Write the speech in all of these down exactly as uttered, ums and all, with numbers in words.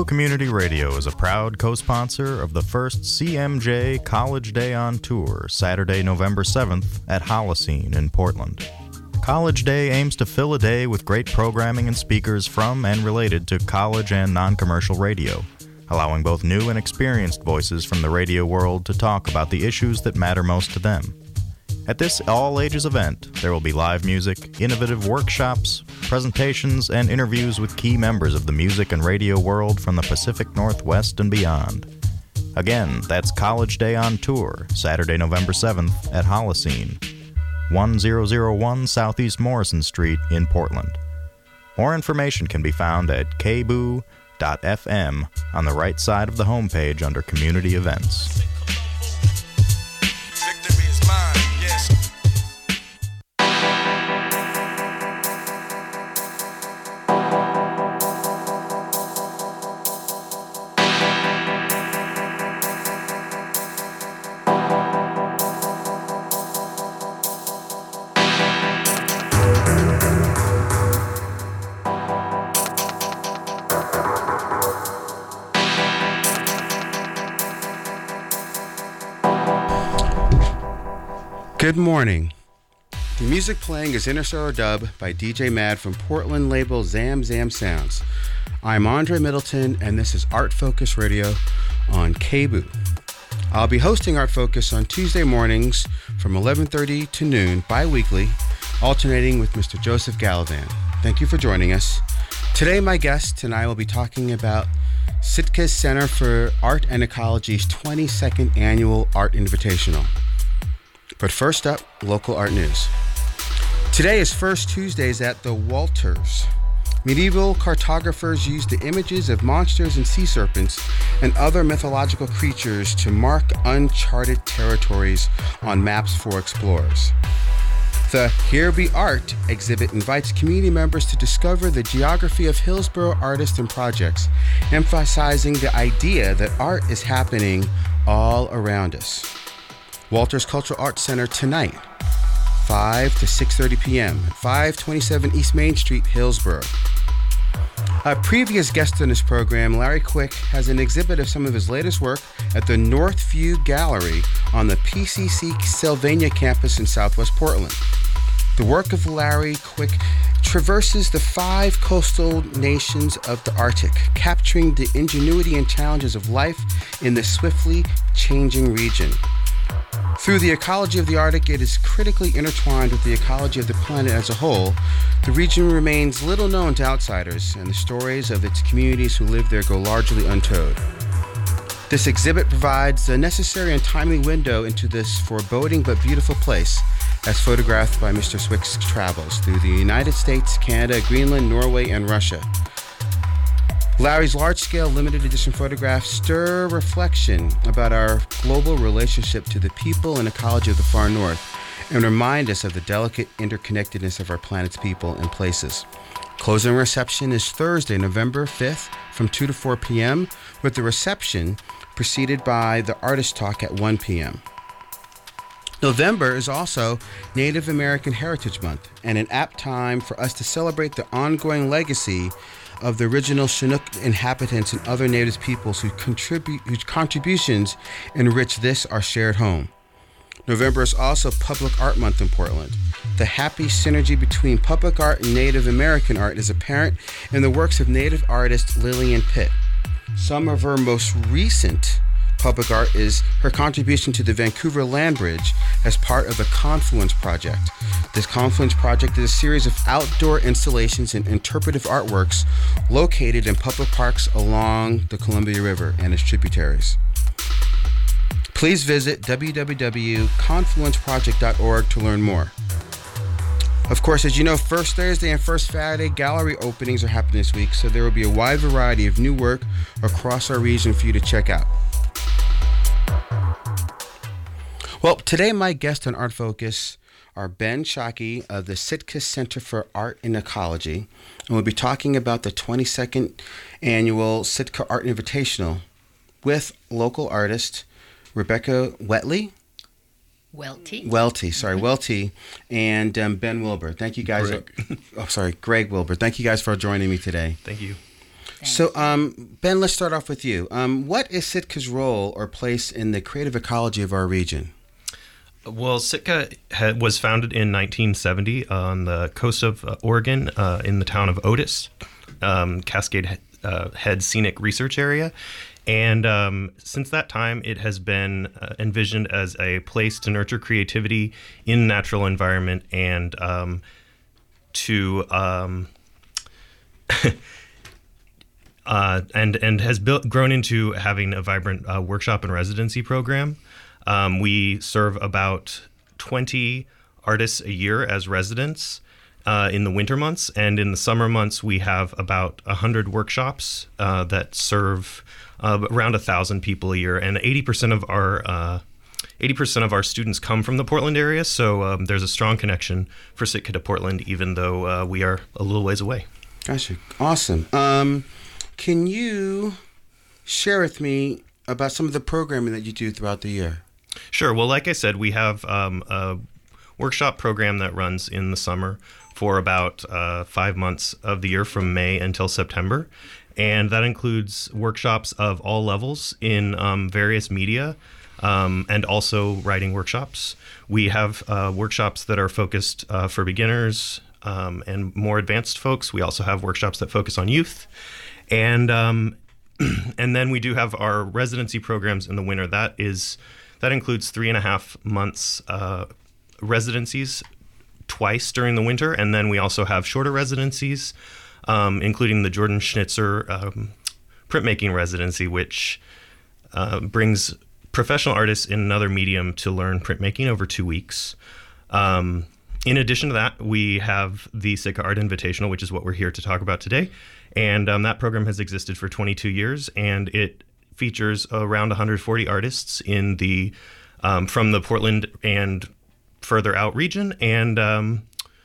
Community Radio is a proud co-sponsor of the first C M J College Day on Tour, Saturday, November seventh at Holocene in Portland. College Day aims to fill a day with great programming and speakers from and related to college and non-commercial radio, allowing both new and experienced voices from the radio world to talk about the issues that matter most to them. At this all-ages event, there will be live music, innovative workshops, presentations, and interviews with key members of the music and radio world from the Pacific Northwest and beyond. Again, that's College Day on Tour, Saturday, November seventh at Holocene, one thousand one Southeast Morrison Street in Portland. More information can be found at k b o o dot f m on the right side of the homepage under Community Events. Good morning. The music playing is Interstellar Dub by D J Mad from Portland label Zam Zam Sounds. I'm Andre Middleton, and this is Art Focus Radio on K B O O. I'll be hosting Art Focus on Tuesday mornings from eleven thirty to noon bi-weekly, alternating with Mister Joseph Gallivan. Thank you for joining us. Today, my guest and I will be talking about Sitka Center for Art and Ecology's twenty-second Annual Art Invitational. But first up, local art news. Today is First Tuesdays at the Walters. Medieval cartographers used the images of monsters and sea serpents and other mythological creatures to mark uncharted territories on maps for explorers. The Here Be Art exhibit invites community members to discover the geography of Hillsborough artists and projects, emphasizing the idea that art is happening all around us. Walters Cultural Arts Center tonight, five to six thirty p.m. at five twenty-seven East Main Street, Hillsborough. A previous guest on this program, Larry Quick, has an exhibit of some of his latest work at the Northview Gallery on the P C C Sylvania campus in Southwest Portland. The work of Larry Quick traverses the five coastal nations of the Arctic, capturing the ingenuity and challenges of life in the swiftly changing region. Through the ecology of the Arctic, it is critically intertwined with the ecology of the planet as a whole. The region remains little known to outsiders, and the stories of its communities who live there go largely untold. This exhibit provides a necessary and timely window into this foreboding but beautiful place, as photographed by Mister Swick's travels through the United States, Canada, Greenland, Norway, and Russia. Larry's large-scale limited edition photographs stir reflection about our global relationship to the people and ecology of the far north and remind us of the delicate interconnectedness of our planet's people and places. Closing reception is Thursday, November fifth from two to four p.m. with the reception preceded by the artist talk at one p.m. November is also Native American Heritage Month and an apt time for us to celebrate the ongoing legacy of the original Chinook inhabitants and other native peoples who contribute, whose contributions enrich this, our shared home. November is also Public Art Month in Portland. The happy synergy between public art and Native American art is apparent in the works of Native artist Lillian Pitt. Some of her most recent public art is her contribution to the Vancouver Land Bridge as part of the Confluence Project. This Confluence Project is a series of outdoor installations and interpretive artworks located in public parks along the Columbia River and its tributaries. Please visit w w w dot confluence project dot org to learn more. Of course, as you know, First Thursday and First Saturday gallery openings are happening this week, so there will be a wide variety of new work across our region for you to check out. Well, today my guests on Art Focus are Ben Shockey of the Sitka Center for Art and Ecology, and we'll be talking about the twenty-second Annual Sitka Art Invitational with local artist Rebecca Wetley. Welty. Welty, sorry, Welty, and um, Ben Wilbur. Thank you guys. Greg. Oh, sorry, Greg Wilbur. Thank you guys for joining me today. Thank you. So, um, Ben, let's start off with you. Um, what is Sitka's role or place in the creative ecology of our region? Well, Sitka ha- was founded in nineteen seventy on the coast of uh, Oregon uh, in the town of Otis, um, Cascade uh, Head Scenic Research Area. And um, since that time, it has been uh, envisioned as a place to nurture creativity in the natural environment and um, to um, uh, and and has built grown into having a vibrant uh, workshop and residency program. Um, we serve about twenty artists a year as residents uh, in the winter months, and in the summer months we have about one hundred workshops uh, that serve uh, around one thousand people a year, and eighty percent of our uh, eighty percent of our students come from the Portland area, so um, there's a strong connection for Sitka to Portland, even though uh, we are a little ways away. Gotcha. Awesome. Um, can you share with me about some of the programming that you do throughout the year? Sure. Well, like I said, we have um, a workshop program that runs in the summer for about uh, five months of the year from May until September. And that includes workshops of all levels in um, various media um, and also writing workshops. We have uh, workshops that are focused uh, for beginners um, and more advanced folks. We also have workshops that focus on youth. And um, and then we do have our residency programs in the winter. That is that includes three and a half months uh, residencies twice during the winter, and then we also have shorter residencies, um, including the Jordan Schnitzer um, printmaking residency, which uh, brings professional artists in another medium to learn printmaking over two weeks. Um, in addition to that, we have the Sitka Art Invitational, which is what we're here to talk about today. And um, that program has existed for twenty-two years, and it features around one hundred forty artists in the um, from the Portland and further out region, and um,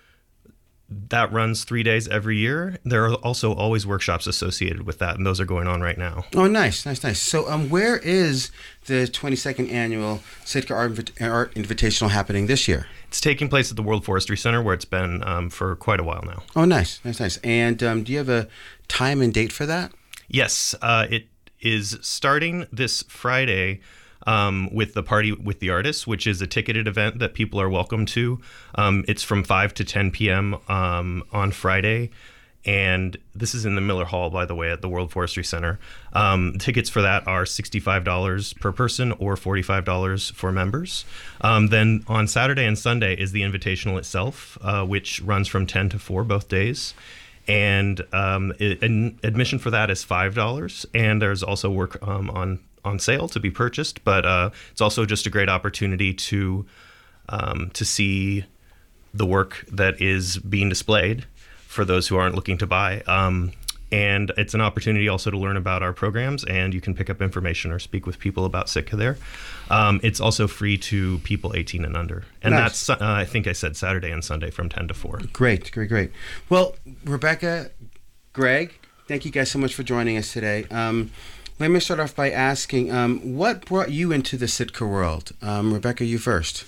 that runs three days every year. There are also always workshops associated with that, and those are going on right now. Oh, nice, nice, nice. So, um, where is the twenty-second annual Sitka Art, Invit- Art Invitational happening this year? It's taking place at the World Forestry Center, where it's been um, for quite a while now. Oh, nice, nice, nice. And um, do you have a time and date for that? Yes, uh, it is starting this Friday um, with the Party with the Artists, which is a ticketed event that people are welcome to. Um, it's from five to ten p.m. Um, on Friday. And this is in the Miller Hall, by the way, at the World Forestry Center. Um, tickets for that are sixty-five dollars per person or forty-five dollars for members. Um, then on Saturday and Sunday is the Invitational itself, uh, which runs from ten to four both days. And um, it, an admission for that is five dollars. And there's also work um, on, on sale to be purchased. But uh, it's also just a great opportunity to um, to see the work that is being displayed for those who aren't looking to buy. Um, and it's an opportunity also to learn about our programs, and you can pick up information or speak with people about Sitka there. Um, it's also free to people eighteen and under. And Nice. that's, uh, I think I said Saturday and Sunday from ten to four. Great, great, great. Well, Rebecca, Greg, thank you guys so much for joining us today. Um, let me start off by asking, um, what brought you into the Sitka world? Um, Rebecca, you first.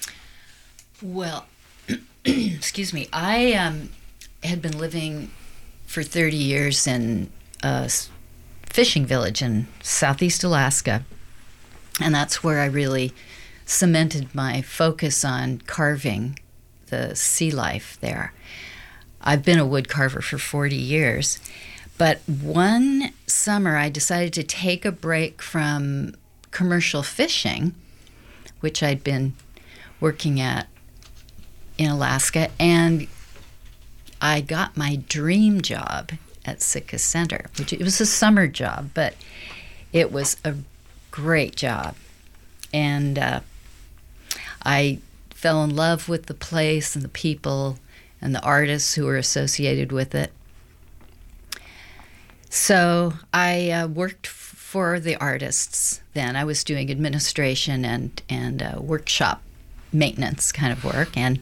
Well, excuse me. I um, had been living for thirty years in a s- fishing village in southeast Alaska, and that's where I really cemented my focus on carving the sea life there. I've been a wood carver for forty years, but one summer I decided to take a break from commercial fishing, which I'd been working at in Alaska, and I got my dream job at Sitka Center, which it was a summer job, but it was a great job. And uh, I fell in love with the place and the people and the artists who were associated with it. So I uh, worked f- for the artists then. I was doing administration and, and uh, workshop maintenance kind of work, and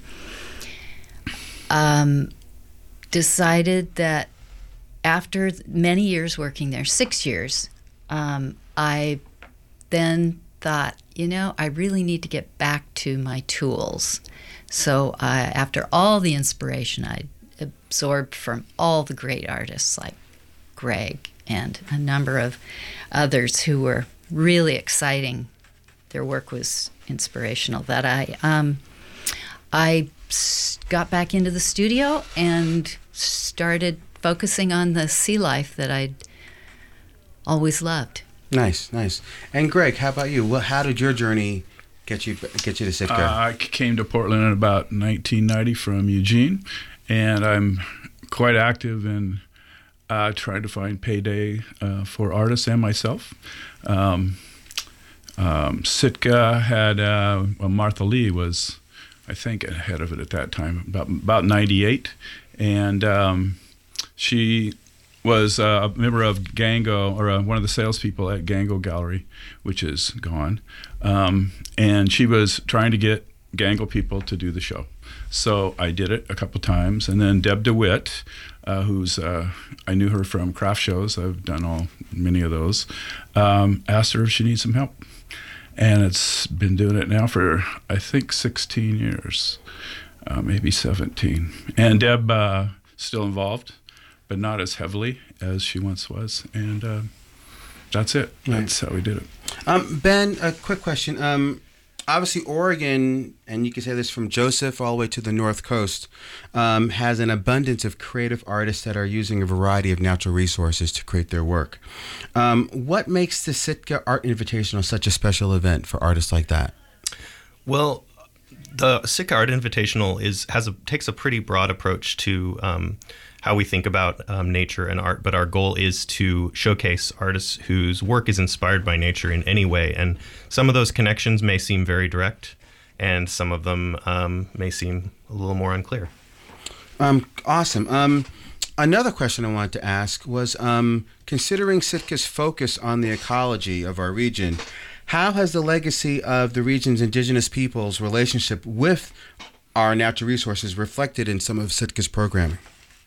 um, decided that after many years working there, six years, um, I then thought, you know, I really need to get back to my tools. So uh, after all the inspiration I absorbed from all the great artists like Greg and a number of others who were really exciting. Their work was inspirational. That I um, I got back into the studio and started focusing on the sea life that I'd always loved. Nice, nice. And Greg, how about you? Well, how did your journey get you get you to Sitka? Uh, I came to Portland in about nineteen ninety from Eugene, and I'm quite active in uh, trying to find payday uh, for artists and myself. Um, um, Sitka had uh, well, Martha Lee was, I think, ahead of it at that time, about about ninety-eight, and um, she was uh, a member of Gango, or uh, one of the salespeople at Gango Gallery, which is gone, um, and she was trying to get Gango people to do the show. So I did it a couple times, and then Deb DeWitt, uh, who's uh, I knew her from craft shows. I've done all many of those. Um, asked her if she needs some help, and it's been doing it now for I think sixteen years, uh, maybe seventeen. And Deb uh, still involved, but not as heavily as she once was, and uh, that's it. Right. That's how we did it. Um, Ben, a quick question. Um, obviously, Oregon, and you can say this from Joseph all the way to the North Coast, um, has an abundance of creative artists that are using a variety of natural resources to create their work. Um, what makes the Sitka Art Invitational such a special event for artists like that? Well, the Sitka Art Invitational is has a takes a pretty broad approach to um, how we think about um, nature and art, but our goal is to showcase artists whose work is inspired by nature in any way. And some of those connections may seem very direct, and some of them um, may seem a little more unclear. Um, awesome. Um, another question I wanted to ask was, um, considering Sitka's focus on the ecology of our region, how has the legacy of the region's indigenous peoples' relationship with our natural resources reflected in some of Sitka's programming?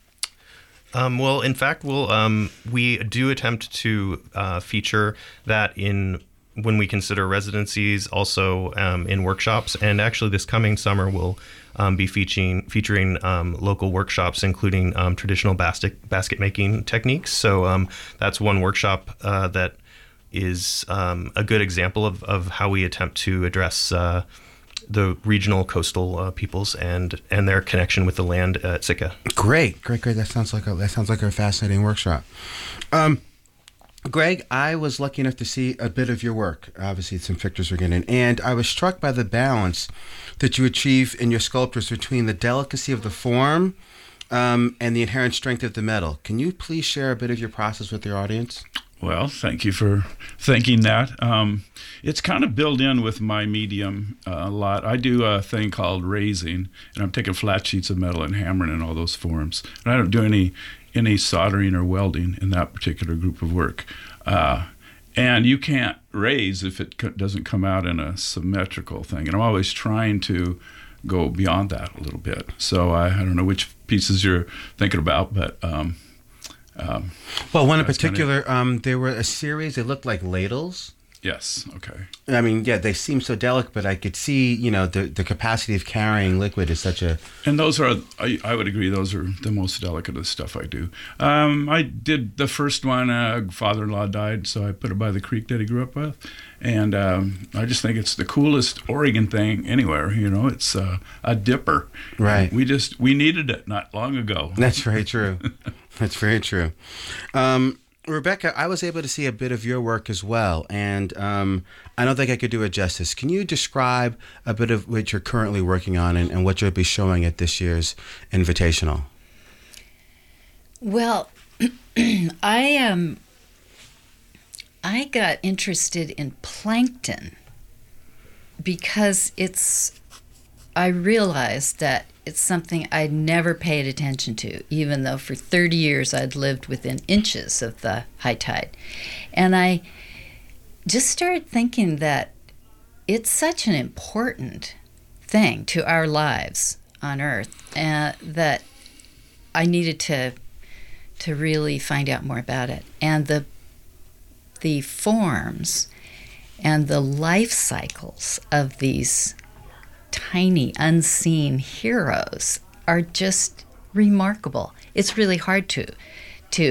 Um, well, in fact, we'll, um, we do attempt to uh, feature that in when we consider residencies, also um, in workshops. And actually this coming summer, we'll um, be featuring, featuring um, local workshops, including um, traditional basket, basket making techniques. So um, that's one workshop uh, that is um, a good example of, of how we attempt to address uh, the regional coastal uh, peoples and and their connection with the land at Sitka. Great, great, great. That sounds like a that sounds like a fascinating workshop. Um, Greg, I was lucky enough to see a bit of your work. Obviously, some pictures were getting, and I was struck by the balance that you achieve in your sculptures between the delicacy of the form um, and the inherent strength of the metal. Can you please share a bit of your process with your audience? Well, thank you for thinking that. Um, it's kind of built in with my medium uh, a lot. I do a thing called raising, and I'm taking flat sheets of metal and hammering in all those forms. And I don't do any any soldering or welding in that particular group of work. Uh, and you can't raise if it co- doesn't come out in a symmetrical thing. And I'm always trying to go beyond that a little bit. So I, I don't know which pieces you're thinking about, but... Um, Um, well, one in particular, kinda... um, there were a series, they looked like ladles. Yes, okay. I mean, yeah, they seem so delicate, but I could see, you know, the, the capacity of carrying liquid is such a... And those are, I, I would agree, those are the most delicate of the stuff I do. Um, I did the first one, uh, father-in-law died, so I put it by the creek that he grew up with. And um, I just think it's the coolest Oregon thing anywhere, you know, it's uh, a dipper. Right. We just, we needed it not long ago. That's very true. That's very true. Um, Rebecca, I was able to see a bit of your work as well, and um, I don't think I could do it justice. Can you describe a bit of what you're currently working on and, and what you'll be showing at this year's Invitational? Well, I um, I got interested in plankton because it's, I realized that it's something I'd never paid attention to, even though for thirty years I'd lived within inches of the high tide. And I just started thinking that it's such an important thing to our lives on Earth uh, that I needed to to really find out more about it. And the the forms and the life cycles of these tiny, unseen heroes are just remarkable. It's really hard to to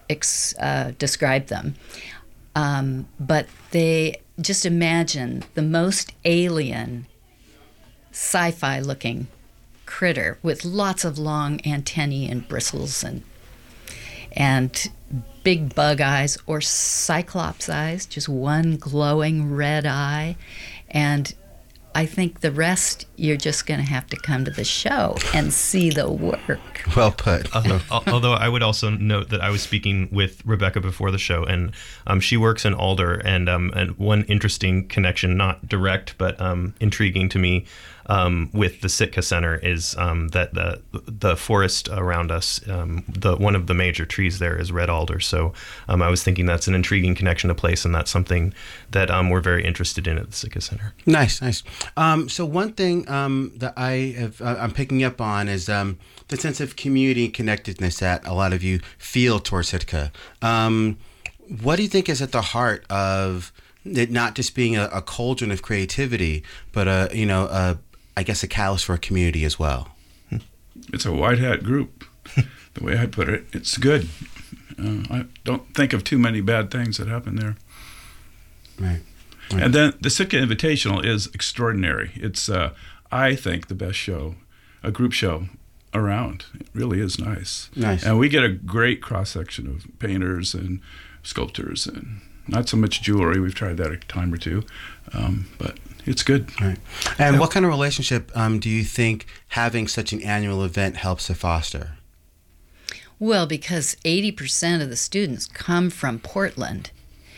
ex, uh, describe them. Um, but they just imagine the most alien, sci-fi looking critter with lots of long antennae and bristles and and big bug eyes or cyclops eyes, just one glowing red eye. And I think the rest, you're just going to have to come to the show and see the work. Well put. Uh, although I would also note that I was speaking with Rebecca before the show, and um, she works in Alder, and um, and one interesting connection, not direct but um, intriguing to me, um, with the Sitka Center is um, that the the forest around us, um, the one of the major trees there is red alder. So um, I was thinking that's an intriguing connection to place, and that's something that um, we're very interested in at the Sitka Center. Nice, nice. Um, so one thing um, that I have, uh, I'm picking up on is um, the sense of community and connectedness that a lot of you feel towards Sitka. Um, what do you think is at the heart of it not just being a, a cauldron of creativity, but a, you know, a, I guess a catalyst for a community as well? It's a white hat group. The way I put it, it's good. Uh, I don't think of too many bad things that happen there. Right. Right. And then the Sitka Invitational is extraordinary. It's, uh, I think, the best show, a group show around. It really is nice. Nice. And we get a great cross-section of painters and sculptors and not so much jewelry. We've tried that a time or two, um, but it's good. Right. And what kind of relationship um, do you think having such an annual event helps to foster? Well, because eighty percent of the students come from Portland.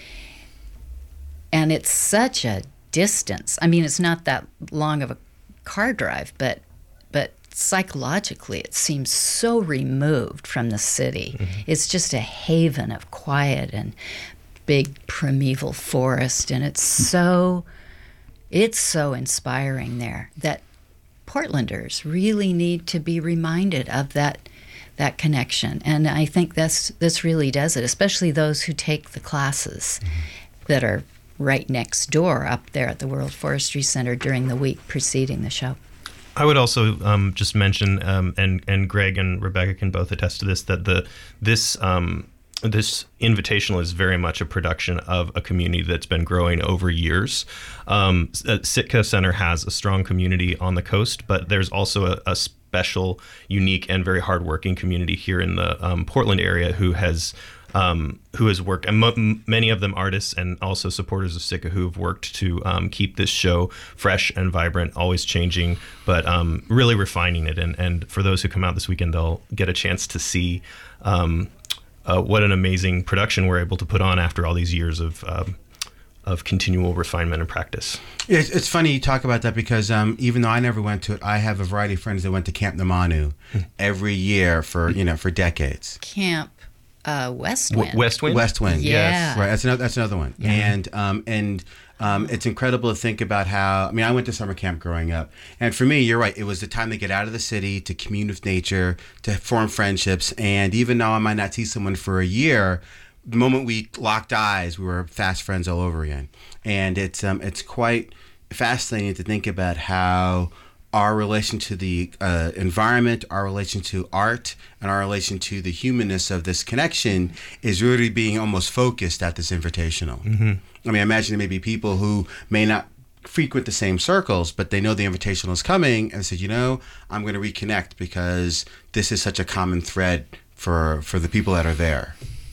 And it's such a distance. I mean, it's not that long of a car drive, but but psychologically it seems so removed from the city. Mm-hmm. It's just a haven of quiet and big primeval forest, and it's so it's so inspiring there that Portlanders really need to be reminded of that that connection. And I think that's this really does it, especially those who take the classes mm-hmm. that are right next door up there at the World Forestry Center during the week preceding the show. I would also um, just mention, um, and and Greg and Rebecca can both attest to this, that the this um, this invitational is very much a production of a community that's been growing over years. Um, Sitka Center has a strong community on the coast, but there's also a, a special, unique, and very hardworking community here in the um, Portland area who has Um, who has worked, and m- many of them artists and also supporters of Sitka who have worked to um, keep this show fresh and vibrant, always changing, but um, really refining it. And, and for those who come out this weekend, they'll get a chance to see um, uh, what an amazing production we're able to put on after all these years of um, of continual refinement and practice. It's, it's funny you talk about that because um, even though I never went to it, I have a variety of friends that went to Camp Namanu every year for you know for decades. Camp. Uh, West Wind. W- West Wind? West Wind, yeah. yes. Right, that's another, that's another one. Yeah. And um, and um, it's incredible to think about how, I mean, I went to summer camp growing up. And for me, you're right, it was the time to get out of the city, to commune with nature, to form friendships. And even though I might not see someone for a year, the moment we locked eyes, we were fast friends all over again. And it's um, it's quite fascinating to think about how our relation to the uh, environment, our relation to art, and our relation to the humanness of this connection is really being almost focused at this invitational. Mm-hmm. I mean, I imagine there may be people who may not frequent the same circles, but they know the invitational is coming and say, you know, I'm going to reconnect because this is such a common thread for for the people that are there.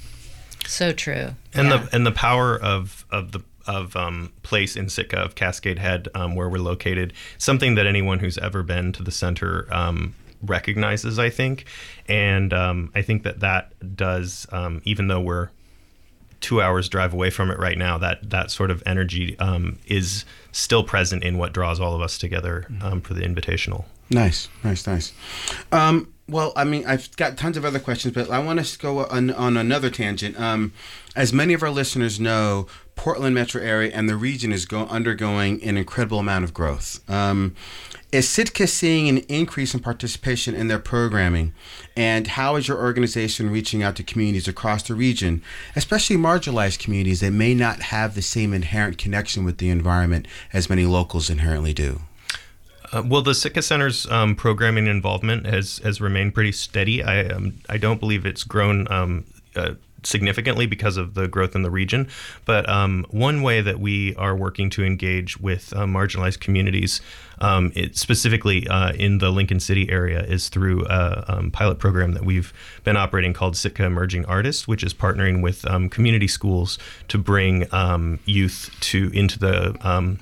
So true. And yeah. the and the power of of the of um, place in Sitka, of Cascade Head, um, where we're located, something that anyone who's ever been to the center um, recognizes, I think. And um, I think that that does, um, even though we're two hours drive away from it right now, that that sort of energy um, is still present in what draws all of us together um, for the Invitational. Nice, nice, nice. Um, well, I mean, I've got tons of other questions, but I want us to go on, on another tangent. Um, as many of our listeners know, Portland metro area and the region is go, undergoing an incredible amount of growth. Um, is Sitka seeing an increase in participation in their programming? And how is your organization reaching out to communities across the region, especially marginalized communities that may not have the same inherent connection with the environment as many locals inherently do? Uh, well, the Sitka Center's um, programming involvement has has remained pretty steady. I um, I don't believe it's grown um, uh, significantly because of the growth in the region. But um, one way that we are working to engage with uh, marginalized communities, um, it, specifically uh, in the Lincoln City area, is through a um, pilot program that we've been operating called Sitka Emerging Artists, which is partnering with um, community schools to bring um, youth to into the um,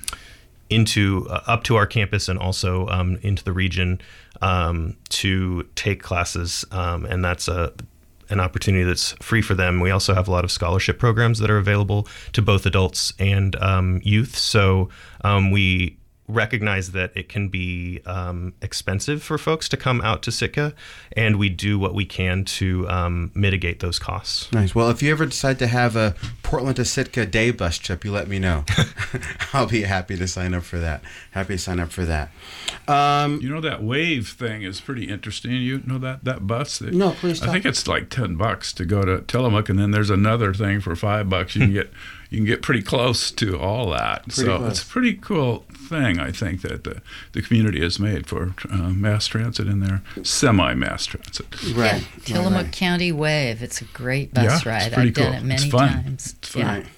into uh, up to our campus and also um, into the region um, to take classes, um, and that's a an opportunity that's free for them. We also have a lot of scholarship programs that are available to both adults and um, youth. So um, we recognize that it can be um, expensive for folks to come out to Sitka, and we do what we can to um, mitigate those costs. Nice. Well, if you ever decide to have a Portland to Sitka day bus trip, you let me know. I'll be happy to sign up for that. Happy to sign up for that. Um, You know, that wave thing is pretty interesting. You know that that bus? That, No, please I tell think me. it's like ten bucks to go to Tillamook, and then there's another thing for five bucks. You can get you can get pretty close to all that. Pretty so close. it's a pretty cool thing, I think, that the, the community has made for uh, mass transit in there, semi-mass transit. right. Yeah, Tillamook right, right. County Wave. It's a great bus Yeah, it's ride. pretty I've done cool. it many It's fun. times. It's fun. Yeah. Right.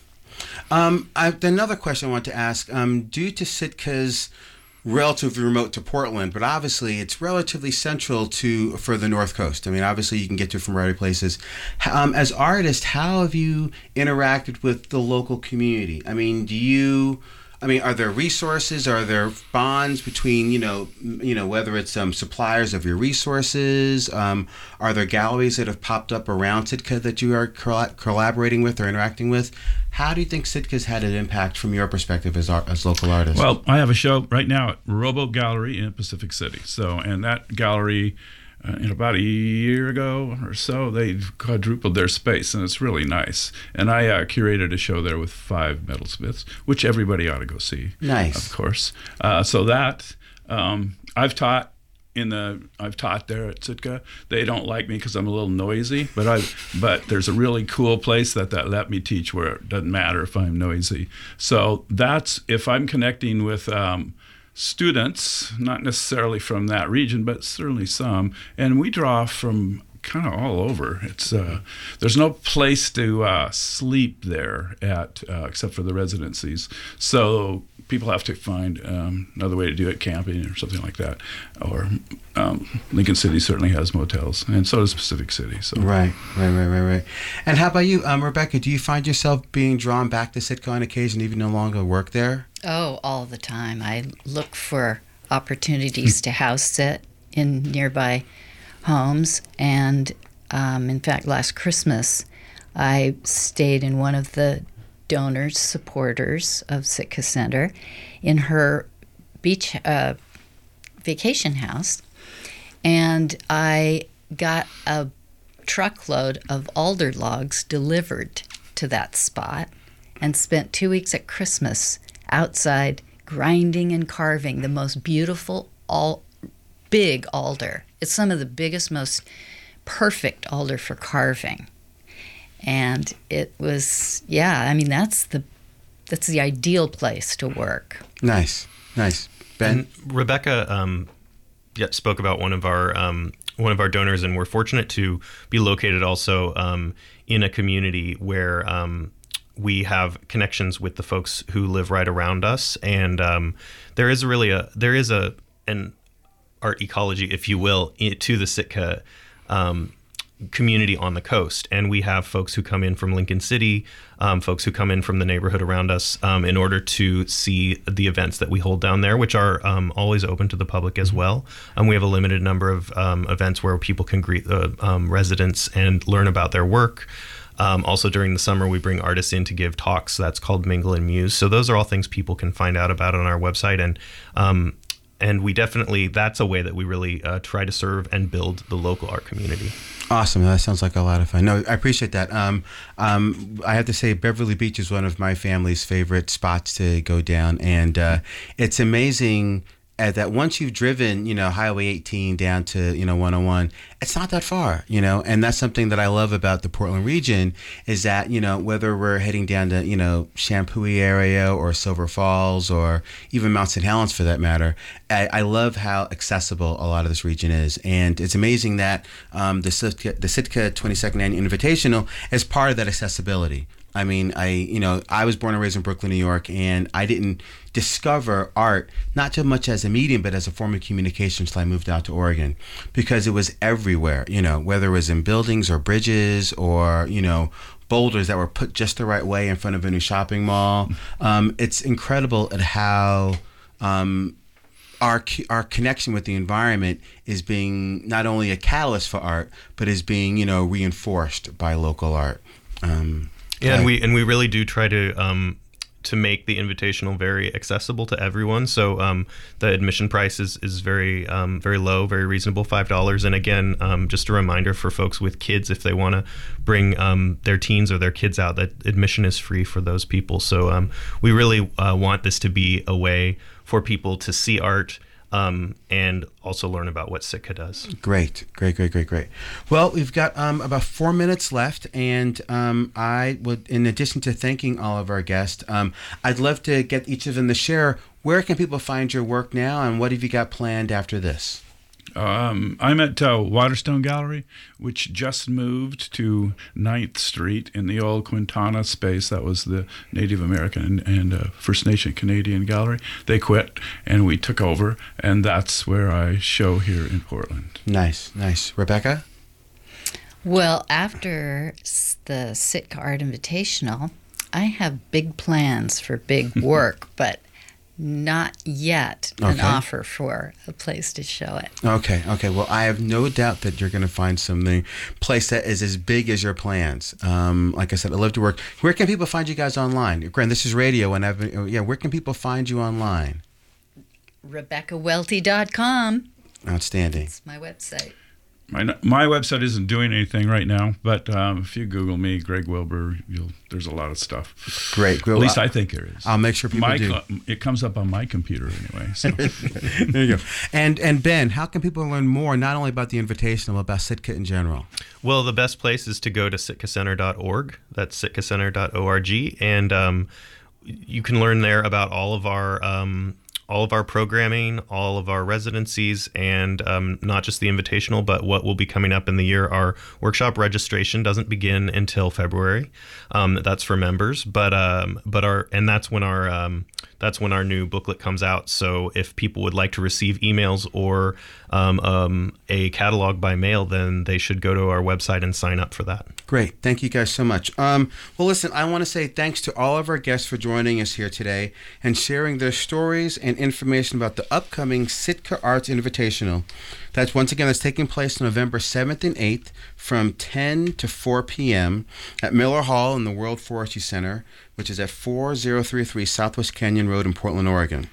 Um, I, another question I want to ask, um, due to Sitka's relatively remote to Portland, but obviously it's relatively central to for the North Coast. I mean, obviously you can get to it from other places. Um, as artists, how have you interacted with the local community? I mean, do you... I mean, are there resources? Are there bonds between, you know, m- you know, whether it's um, suppliers of your resources? Um, are there galleries that have popped up around Sitka that you are colla- collaborating with or interacting with? How do you think Sitka's had an impact from your perspective as art, as local artists? Well, I have a show right now at Robo Gallery in Pacific City. So, and that gallery, uh, in about a year ago or so, they quadrupled their space, and it's really nice. And I uh, curated a show there with five metalsmiths, which everybody ought to go see. Nice. Of course. Uh, so that um, I've taught. In the, I've taught there at Sitka. They don't like me because I'm a little noisy, but I, but there's a really cool place that that let me teach where it doesn't matter if I'm noisy. So that's if I'm connecting with um, students, not necessarily from that region, but certainly some, and we draw from kind of all over. It's uh, there's no place to uh, sleep there at uh, except for the residencies. So people have to find um, another way to do it, camping or something like that. Or um, Lincoln City certainly has motels, and so does Pacific City. So Right, right, right, right, right. And how about you, um, Rebecca? Do you find yourself being drawn back to Sitka on occasion, even no longer work there? Oh, all the time. I look for opportunities to house sit in nearby homes. And um, in fact, last Christmas, I stayed in one of the donors, supporters of Sitka Center in her beach uh, vacation house. And I got a truckload of alder logs delivered to that spot and spent two weeks at Christmas outside grinding and carving the most beautiful all big alder. It's some of the biggest, most perfect alder for carving. And it was, yeah, I mean, that's the that's the ideal place to work. Nice, nice. Ben? And Rebecca um, yeah, spoke about one of our um, one of our donors, and we're fortunate to be located also um, in a community where um, we have connections with the folks who live right around us, and um, there is really a there is a an art ecology, if you will, i- to the Sitka um, community on the coast. And we have folks who come in from Lincoln City, um, folks who come in from the neighborhood around us um, in order to see the events that we hold down there, which are um, always open to the public as well. And we have a limited number of um, events where people can greet the um, residents and learn about their work. Um, also during the summer, we bring artists in to give talks. That's called Mingle and Muse. So those are all things people can find out about on our website. And um, and we definitely, that's a way that we really uh, try to serve and build the local art community. Awesome. That sounds like a lot of fun. No, I appreciate that. Um, um, I have to say Beverly Beach is one of my family's favorite spots to go down. And uh, it's amazing uh, that once you've driven, you know, Highway eighteen down to, you know, one oh one, it's not that far, you know, and that's something that I love about the Portland region is that, you know, whether we're heading down to, you know, Shampooey area or Silver Falls or even Mount Saint Helens for that matter, I, I love how accessible a lot of this region is. And it's amazing that um, the Sitka, the Sitka twenty-second Annual Invitational is part of that accessibility. I mean, I, you know, I was born and raised in Brooklyn, New York, and I didn't discover art, not so much as a medium, but as a form of communication until I moved out to Oregon, because it was everywhere, you know, whether it was in buildings or bridges or, you know, boulders that were put just the right way in front of a new shopping mall. Um, it's incredible at how um, our our connection with the environment is being not only a catalyst for art, but is being, you know, reinforced by local art. Um, Yeah, and we and we really do try to um, to make the Invitational very accessible to everyone. So um, the admission price is is very um, very low, very reasonable, five dollars. And again, um, just a reminder for folks with kids, if they want to bring um, their teens or their kids out, that admission is free for those people. So um, we really uh, want this to be a way for people to see art. Um, and also learn about what Sitka does. Great, great, great, great, great. Well, we've got um, about four minutes left, and um, I would, in addition to thanking all of our guests, um, I'd love to get each of them to share where can people find your work now, and what have you got planned after this? Um, I'm at uh, Waterstone Gallery, which just moved to ninth Street in the old Quintana space. That was the Native American and, and uh, First Nation Canadian Gallery. They quit, and we took over, and that's where I show here in Portland. Nice, nice. Rebecca? Well, after s- the Sitka Art Invitational, I have big plans for big work, but not yet an Okay. offer for a place to show it. Okay, okay. Well, I have no doubt that you're going to find something, place that is as big as your plans. Um, like I said, I love to work. Where can people find you guys online? Grant, this is radio, and I've been, yeah, where can people find you online? Rebecca Welty dot com. Outstanding. It's my website. My my website isn't doing anything right now, but um, if you Google me, Greg Wilbur, you'll there's a lot of stuff. Great. At least I think there is. I'll make sure people my, do. co- it comes up on my computer anyway. So. There you go. And and Ben, how can people learn more, not only about the Invitational, but about Sitka in general? Well, the best place is to go to sitka center dot org. That's sitka center dot org, and um, you can learn there about all of our um, all of our programming, all of our residencies, and um, not just the Invitational, but what will be coming up in the year. Our workshop registration doesn't begin until February. Um, that's for members, but um, but our and that's when our um, that's when our new booklet comes out. So if people would like to receive emails or um, um, a catalog by mail, then they should go to our website and sign up for that. Great. Thank you guys so much. Um, well, listen, I want to say thanks to all of our guests for joining us here today and sharing their stories and information about the upcoming Sitka Arts Invitational. That's once again, that's taking place November seventh and eighth from ten to four p.m. at Miller Hall in the World Forestry Center, which is at four thousand thirty-three Southwest Canyon Road in Portland, Oregon.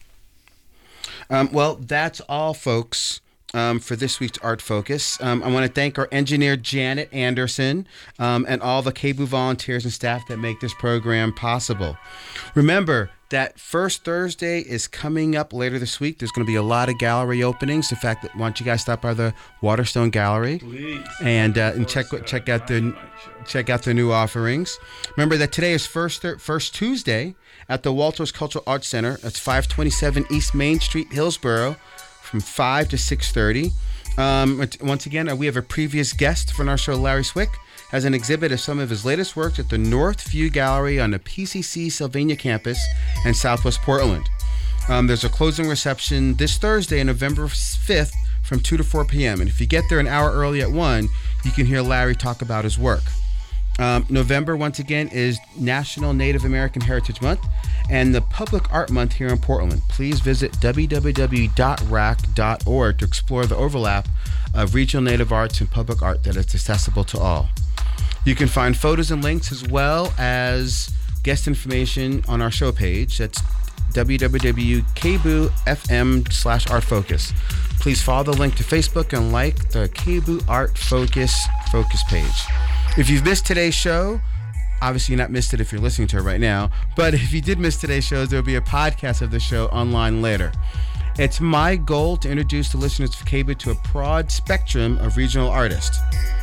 Um, well, that's all, folks. Um, for this week's Art Focus. Um, I want to thank our engineer, Janet Anderson, um, and all the K B U volunteers and staff that make this program possible. Remember that First Thursday is coming up later this week. There's going to be a lot of gallery openings. In fact, why don't you guys stop by the Waterstone Gallery Please. and uh, and check check out the check out their new offerings. Remember that today is first thir- first Tuesday at the Walters Cultural Arts Center. That's five twenty-seven East Main Street, Hillsborough, from five to six thirty. Um, once again, we have a previous guest from our show, Larry Swick, has an exhibit of some of his latest works at the North View Gallery on the P C C Sylvania campus in Southwest Portland. Um, there's a closing reception this Thursday, November fifth, from two to four p.m. And if you get there an hour early at one, you can hear Larry talk about his work. Um, November, once again, is National Native American Heritage Month and the Public Art Month here in Portland. Please visit w w w dot r a c dot org to explore the overlap of regional Native arts and public art that is accessible to all. You can find photos and links as well as guest information on our show page. That's w w w dot k b u f m slash art focus. Please follow the link to Facebook and like the K B U Art Focus focus page. If you've missed today's show, obviously you're not missed it if you're listening to it right now, but if you did miss today's show, there will be a podcast of the show online later. It's my goal to introduce the listeners of K B O O to a broad spectrum of regional artists.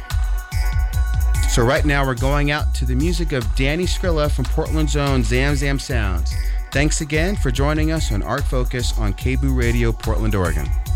So right now we're going out to the music of Danny Skrilla from Portland's own Zam Zam Sounds. Thanks again for joining us on Art Focus on K B O O Radio, Portland, Oregon.